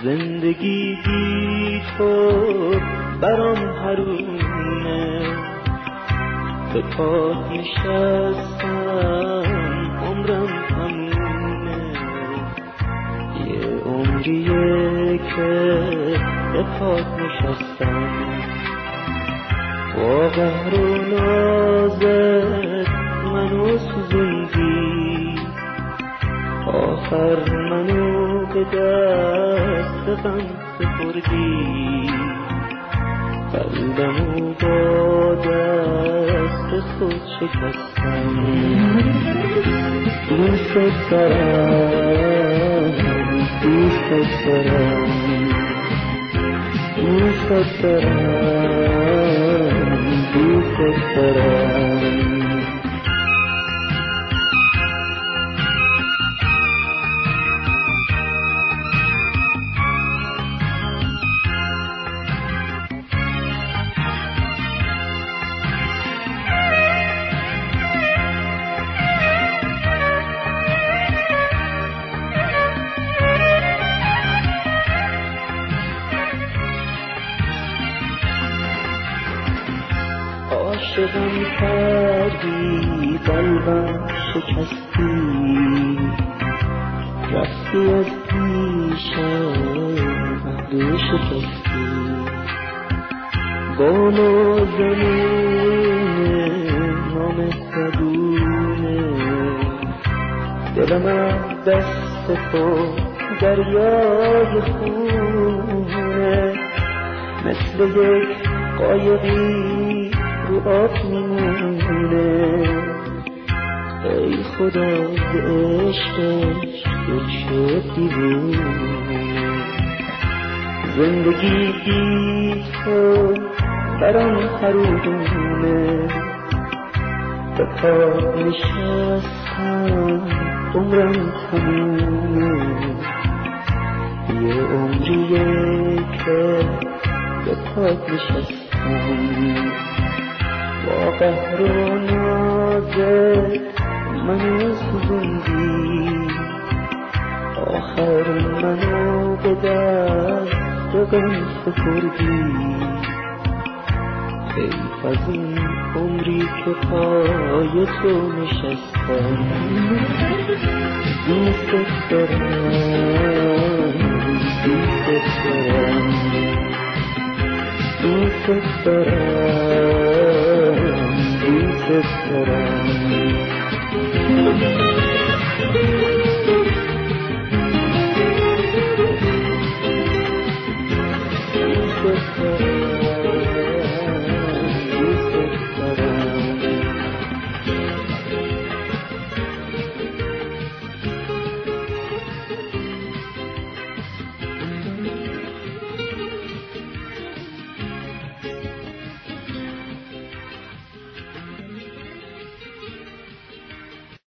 زندگی بی تو برام حرومه، به پات نشستم عمرم تمومه، یه عمریه که به پات نشستم، با قهر و نازت منو سوزوندی، آخر منو به دست غم سپردی، قلبمو با دست خود شکستم. دوست دارم، دوست دارم، دوست دارم، دوست دارم. عاشقم کردی، قلبم شکستی، رفتی از پیشم عهد شکستی، بال و زمین نامهربونه، دلم از دست تو دریای خونه، مثل یک قایقی رو آب میمونه، ای خدا به عشقش دل شد دیوونه، زندگی بی تو برام حرومه، به پات نشستم عمرم تمومه، یه عمریه که به پات نشستم، با قهر و نازت منو سوزوندی، آخر منو به دست غم سپردی، حیف از این عمری که پای تو نشستم. دوست دارم، دوست دارم، دوست دارم، دوست دارم.